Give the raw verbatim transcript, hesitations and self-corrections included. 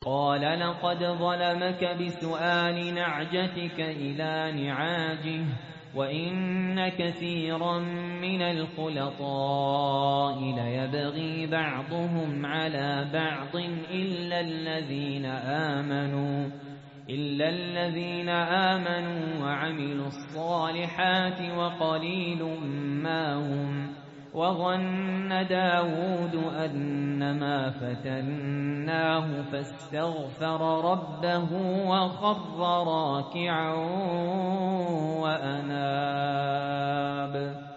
قال لقد ظلمك بسؤال نعجتك إلى نعاجه وإن كثيرا من الخلطاء ليبغي بعضهم على بعض إلا الذين آمنوا إلا الذين آمنوا وعملوا الصالحات وقليل ما هم وظن داود أنما فتناه فاستغفر ربه وخر راكعا وأناب